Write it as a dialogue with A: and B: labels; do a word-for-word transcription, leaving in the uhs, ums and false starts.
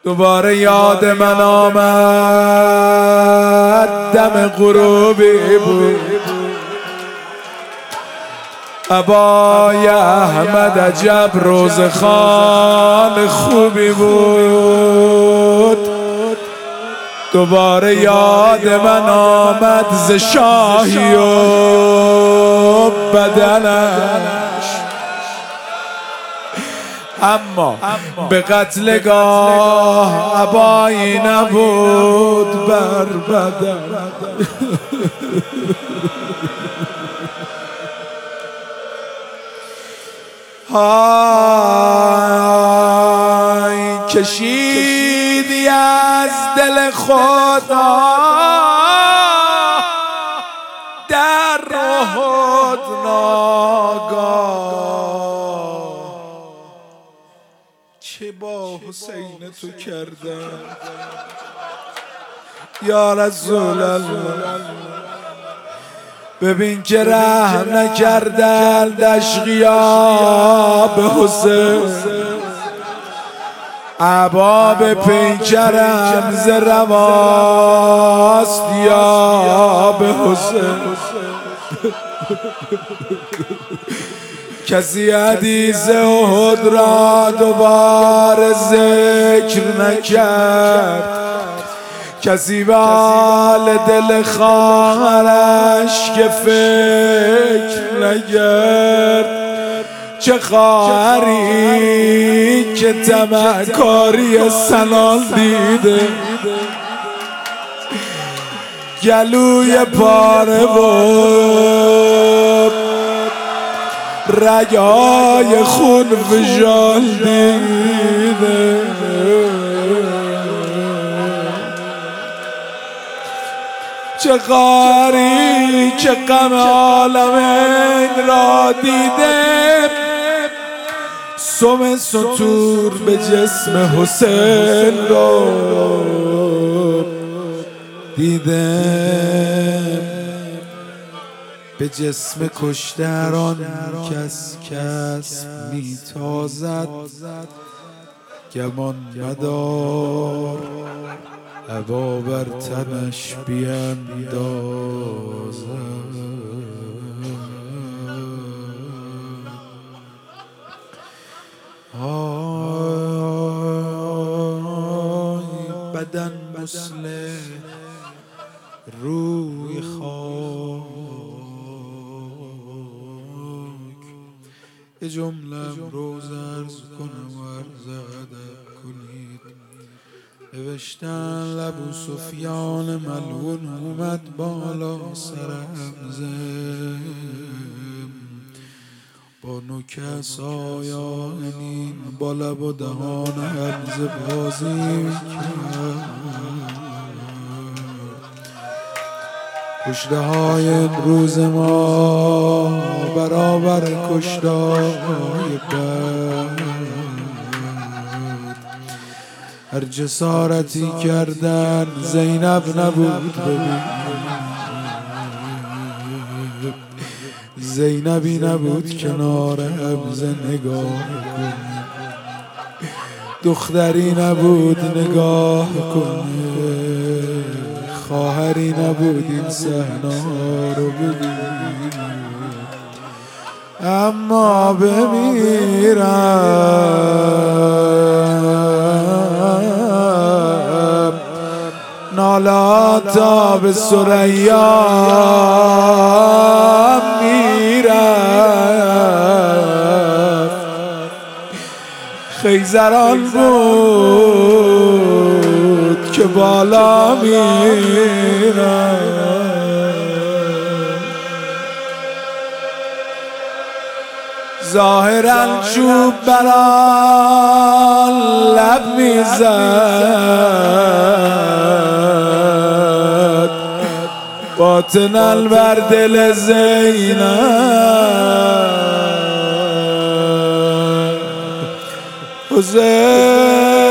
A: دوباره یاد من آمد دم غروبی بود، ابای احمد عجب روزخان خوبی بود. دوباره یاد من آمد ز شاهی و بدنش، اما به قتلگاه ابایی نبود بر بدن. های کشیدی از دل خدا در احد ناگاه، چه با حسین تو کردن یا رسول الله. ببین که رحم نکردن دشقیا به حسین، عبا به پیکرم ز رواست یا به حسین. کسی حدیث احد را دوباره ذکر نکرد، کسی به حال دل خواهرش که فکر نکرد. چه خواهری که طمعکاری سنان دیده، گلوی پاره و رگای خون فشان دیده. چه خواهری که غم عالمین را دیده، سم سطور به جسم حسین را دیده. به جسم کشتران کس کس میتازد، گمان مدار عبا بر تنش بیندازد. بدن مسلح روی خاک، یه جملم روز عرض کنم و عرض ادب کنید. نوشتن لبو سفیان ملعون اومد بالا سرم زم، با نوک سایانین با لب و دهان همزه بازی کرد. کشته های امروز ما برابر کشته های بد، هر جسارتی کردن زینب نبود. ببین زینبی نبود کنار حمزه نگاه کنه، دختری نبود نگاه کنه، خواهری نبود این صحنه رو ببین. اما بمیرم نالاتا به ثریا میرفت، خیزران بود که بالا میرفت. ظاهراً چوب بران لب میزد، باطناً بر دل زینب. حسین